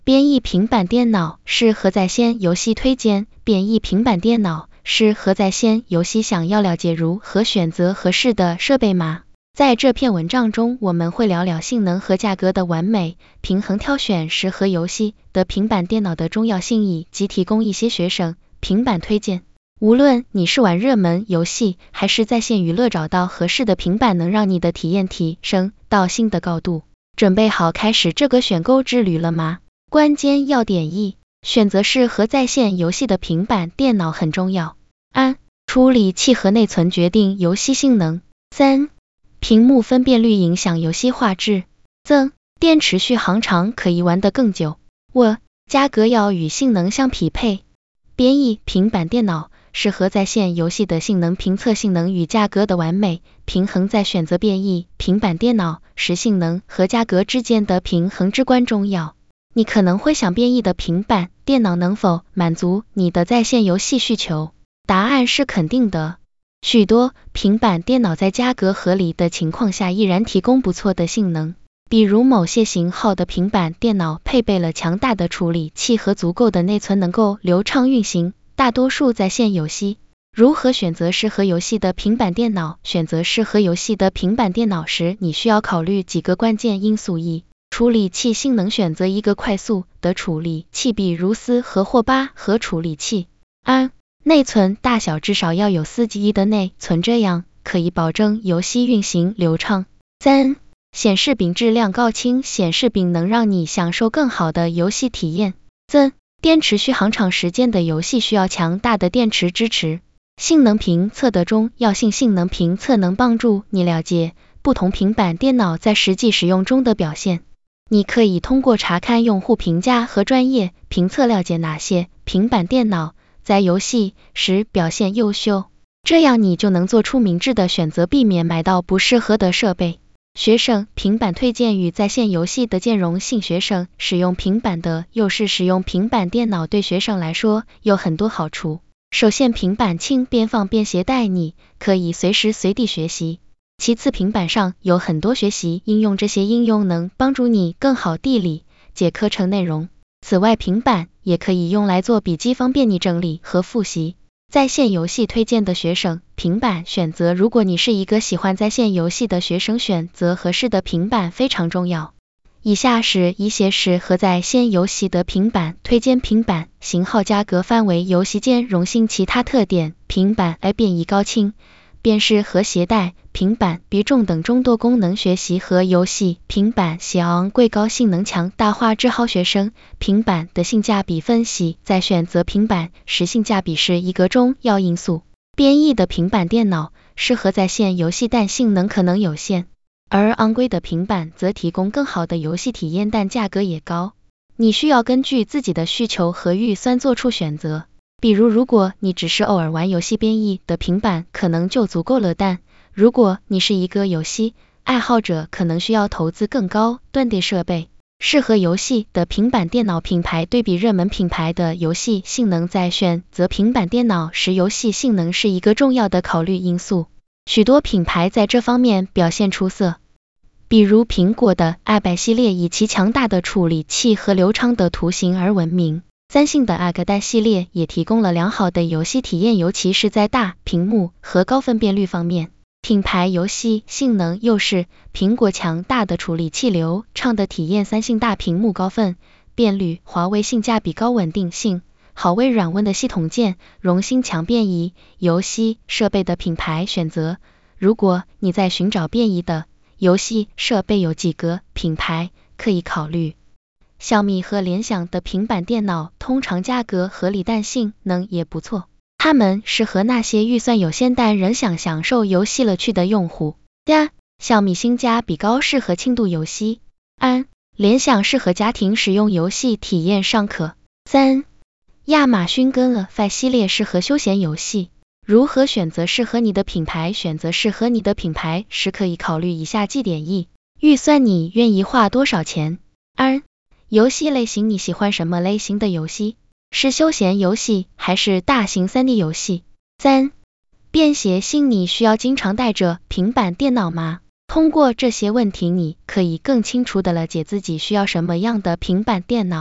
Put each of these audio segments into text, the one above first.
编译平板电脑适合在线游戏推荐。编译平板电脑适合在线游戏。想要了解如何选择合适的设备吗？在这篇文章中，我们会聊聊性能和价格的完美平衡，挑选适合游戏的平板电脑的重要性，以及提供一些学生平板推荐。无论你是玩热门游戏还是在线娱乐，找到合适的平板能让你的体验提升到新的高度。准备好开始这个选购之旅了吗？关键要点一：选择适合在线游戏的平板电脑很重要。处理器和内存决定游戏性能。屏幕分辨率影响游戏画质。电池续航长可以玩得更久。价格要与性能相匹配。编译平板电脑适合在线游戏的性能评测。性能与价格的完美平衡，在选择编译平板电脑时，性能和价格之间的平衡至关重要。你可能会想，编译的平板电脑能否满足你的在线游戏需求？答案是肯定的。许多平板电脑在价格合理的情况下依然提供不错的性能，比如某些型号的平板电脑配备了强大的处理器和足够的内存，能够流畅运行大多数在线游戏。如何选择适合游戏的平板电脑？选择适合游戏的平板电脑时，你需要考虑几个关键因素：一、处理器性能。选择一个快速的处理器，比如4核或8核处理器。内存大小至少要有4G 的内存，这样可以保证游戏运行流畅。显示柄质量高，清显示柄能让你享受更好的游戏体验。电池续航长时间的游戏需要强大的电池支持。性能评测的重要性。性能评测能帮助你了解不同平板电脑在实际使用中的表现。你可以通过查看用户评价和专业评测了解哪些平板电脑在游戏时表现优秀，这样你就能做出明智的选择，避免买到不适合的设备。学生平板推荐与在线游戏的兼容性。学生使用平板的优势。使用平板电脑对学生来说有很多好处。首先，平板轻便方便携带，你可以随时随地学习。其次，平板上有很多学习应用，这些应用能帮助你更好地理解课程内容。此外，平板也可以用来做笔记，方便你整理和复习。在线游戏推荐的学生平板选择。如果你是一个喜欢在线游戏的学生，选择合适的平板非常重要。以下是一些适合在线游戏的平板推荐。平板型号、价格范围、游戏兼容性、其他特点。平板编译高清便适合携带。平板比重等众多功能学习和游戏。平板系昂贵高性能强大化之好学生平板的性价比分析。在选择平板时，性价比是一个重要因素。编译的平板电脑适合在线游戏，但性能可能有限，而昂贵的平板则提供更好的游戏体验，但价格也高。你需要根据自己的需求和预算做出选择。比如，如果你只是偶尔玩游戏，编译的平板可能就足够了，但如果你是一个游戏爱好者，可能需要投资更高端的设备。适合游戏的平板电脑。品牌对比。热门品牌的游戏性能。在选择平板电脑时，游戏性能是一个重要的考虑因素。许多品牌在这方面表现出色，比如苹果的 iPad 系列以其强大的处理器和流畅的图形而闻名。三星的 iPad 系列也提供了良好的游戏体验，尤其是在大屏幕和高分辨率方面。品牌游戏性能优势。苹果强大的处理器，流畅的体验；三星大屏幕，高分辨率；华为性价比高，稳定性好；微软Win的系统兼容性强。便宜游戏设备的品牌选择。如果你在寻找便宜的游戏设备，有几个品牌可以考虑。小米和联想的平板电脑通常价格合理，但性能也不错。它们适合那些预算有限但仍想享受游戏乐趣的用户。小米性价比高，适合轻度游戏。联想适合家庭使用，游戏体验尚可。亚马逊跟Fi系列适合休闲游戏。如何选择适合你的品牌？选择适合你的品牌时，可以考虑以下几点：一、预算，你愿意花多少钱？游戏类型，你喜欢什么类型的游戏？是休闲游戏还是大型 3D 游戏？便携性，你需要经常带着平板电脑吗？通过这些问题，你可以更清楚地了解自己需要什么样的平板电脑。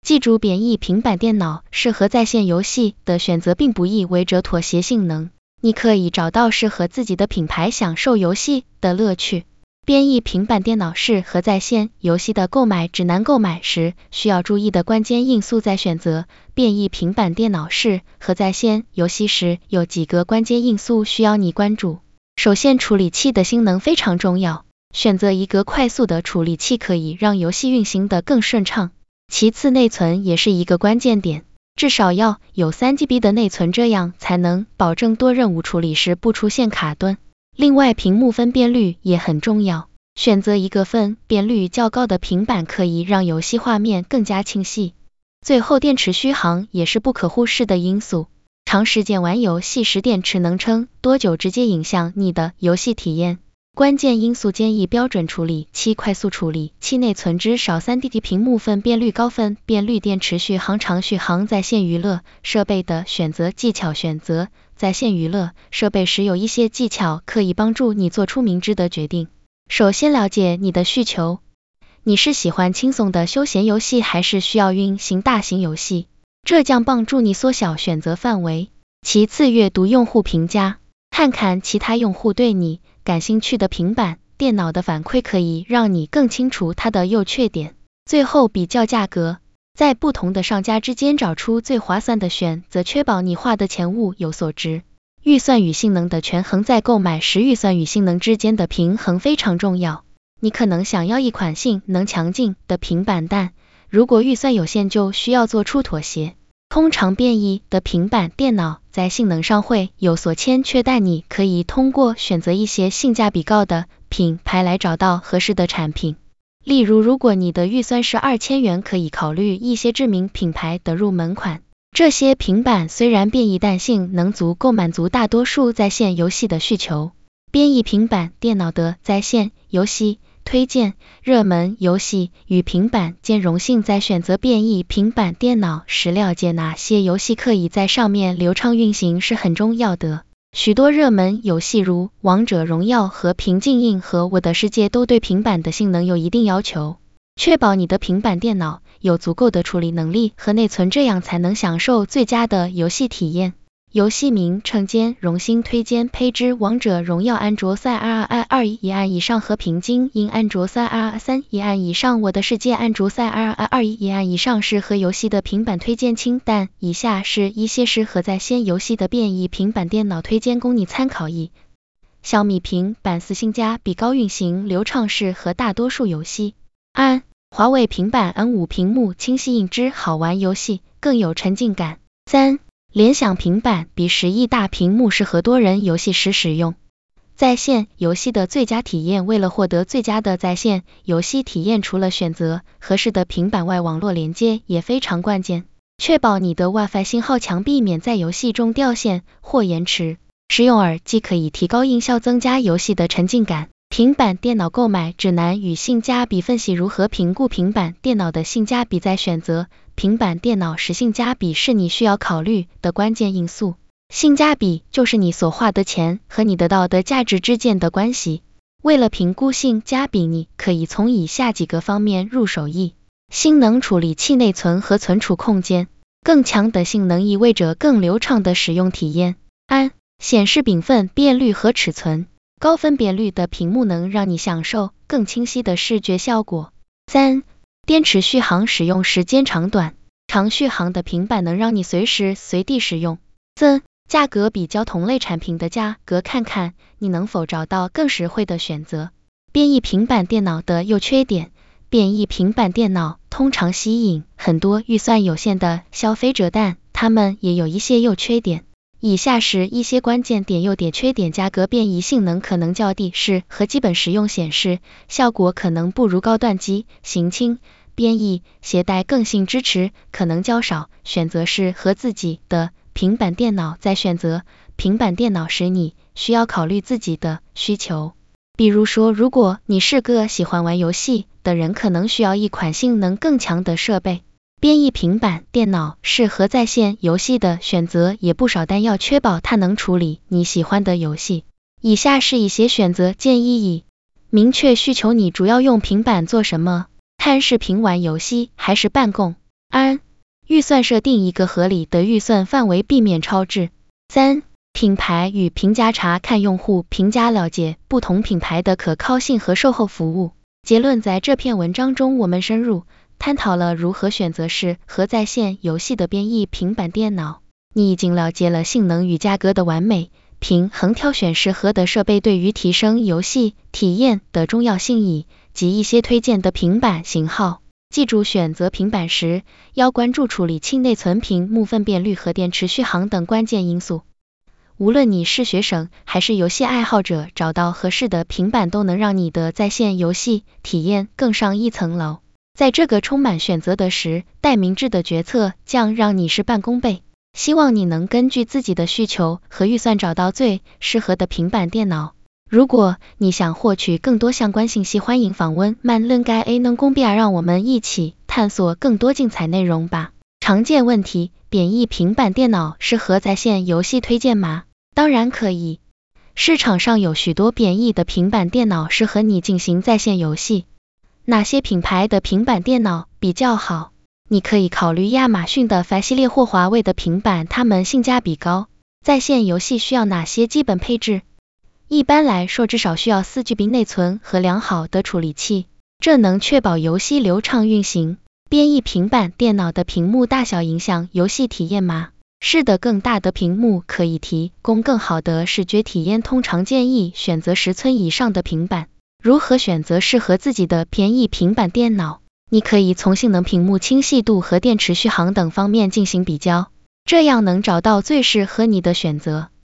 记住，编译平板电脑适合在线游戏的选择并不意味着妥协性能，你可以找到适合自己的品牌，享受游戏的乐趣。编译平板电脑适合在线游戏的购买指南，购买时需要注意的关键因素，在选择编译平板电脑适合在线游戏时，有几个关键因素需要你关注。首先，处理器的性能非常重要，选择一个快速的处理器可以让游戏运行得更顺畅。其次，内存也是一个关键点，至少要有 3GB 的内存，这样才能保证多任务处理时不出现卡顿。另外，屏幕分辨率也很重要，选择一个分辨率较高的平板可以让游戏画面更加清晰。最后，电池续航也是不可忽视的因素，长时间玩游戏时电池能撑多久直接影响你的游戏体验。关键因素建议标准处理器、快速处理器，内存至少 3DD， 屏幕分辨率高分辨率，电池续航长续航。在线娱乐设备的选择技巧，选择在线娱乐设备时有一些技巧可以帮助你做出明智的决定。首先，了解你的需求，你是喜欢轻松的休闲游戏还是需要运行大型游戏？这将帮助你缩小选择范围。其次，阅读用户评价，看看其他用户对你感兴趣的平板电脑的反馈，可以让你更清楚它的优缺点。最后，比较价格，在不同的商家之间找出最划算的选择，确保你花的钱物有所值。预算与性能的权衡，在购买时，预算与性能之间的平衡非常重要。你可能想要一款性能强劲的平板，但如果预算有限，就需要做出妥协。通常编译的平板电脑在性能上会有所欠缺，但你可以通过选择一些性价比高的品牌来找到合适的产品。例如，如果你的预算是2000元，可以考虑一些知名品牌的入门款。这些平板虽然编译，但性能足够满足大多数在线游戏的需求。编译平板电脑的在线游戏推荐，热门游戏与平板兼容性，在选择编译平板电脑时，了解哪些游戏可以在上面流畅运行是很重要的。许多热门游戏如王者荣耀和平静映和我的世界都对平板的性能有一定要求。确保你的平板电脑有足够的处理能力和内存，这样才能享受最佳的游戏体验。游戏名称兼容性推荐配置：王者荣耀安卓赛2一按以上，和平静映安卓赛3一按以上，我的世界安卓赛2一按以上。适合游戏的平板推荐清单，以下是一些适合在线游戏的编译平板电脑推荐，供你参考。1、小米平板4，性价比高，运行流畅，适合大多数游戏。2、华为平板 N5， 屏幕清晰，音质好，玩游戏更有沉浸感。3、联想平板 B11， 大屏幕，适合多人游戏时使用。在线游戏的最佳体验，为了获得最佳的在线游戏体验，除了选择合适的平板外，网络连接也非常关键。确保你的 WiFi 信号强，避免在游戏中掉线或延迟。使用耳机可以提高音效，增加游戏的沉浸感。平板电脑购买指南与性价比分析：如何评估平板电脑的性价比？在选择平板电脑时，性价比是你需要考虑的关键因素。性价比就是你所花的钱和你得到的价值之间的关系。为了评估性价比，你可以从以下几个方面入手：1、性能，处理器内存和存储空间。更强的性能意味着更流畅的使用体验。2、显示屏分辨率和尺寸。高分辨率的屏幕能让你享受更清晰的视觉效果。3、电池续航，使用时间长短。长续航的平板能让你随时随地使用。4、价格，比较同类产品的价格，看看你能否找到更实惠的选择。编译平板电脑的优缺点。编译平板电脑通常吸引很多预算有限的消费者，但它们也有一些优缺点。以下是一些关键点：优点、缺点。价格，编译性能可能较低，适合基本实用，显示效果可能不如高端机型轻。编译携带更新支持可能较少，选择适合自己的平板电脑。在选择平板电脑时，你需要考虑自己的需求。比如说，如果你是个喜欢玩游戏的人，可能需要一款性能更强的设备。编译平板电脑适合在线游戏的选择也不少，但要确保它能处理你喜欢的游戏。以下是一些选择建议：1、明确需求，你主要用平板做什么？看视频、玩游戏还是办公？ 2. 预算设定一个合理的预算范围，避免超支。3. 品牌与评价查看用户评价，了解不同品牌的可靠性和售后服务。结论，在这篇文章中，我们深入探讨了如何选择适合在线游戏的编译平板电脑。你已经了解了性能与价格的完美平衡，挑选适合的设备对于提升游戏体验的重要性，以及一些推荐的平板型号。记住，选择平板时要关注处理器、内存、屏幕分辨率和电池续航等关键因素。无论你是学生还是游戏爱好者，找到合适的平板都能让你的在线游戏体验更上一层楼。在这个充满选择的时代，明智的决策将让你事半功倍。希望你能根据自己的需求和预算找到最适合的平板电脑。如果你想获取更多相关信息，欢迎访问慢论该 A 能公币，让我们一起探索更多精彩内容吧。常见问题：编译平板电脑适合在线游戏，推荐吗？当然可以。市场上有许多编译的平板电脑适合你进行在线游戏。哪些品牌的平板电脑比较好？你可以考虑亚马逊的 Fire 系列或华为的平板，它们性价比高。在线游戏需要哪些基本配置？一般来说，至少需要4GB 内存和良好的处理器，这能确保游戏流畅运行。编译平板电脑的屏幕大小影响游戏体验吗？是的，更大的屏幕可以提供更好的视觉体验，通常建议选择10寸以上的平板。如何选择适合自己的编译平板电脑？你可以从性能、屏幕清晰度和电池续航等方面进行比较，这样能找到最适合你的选择。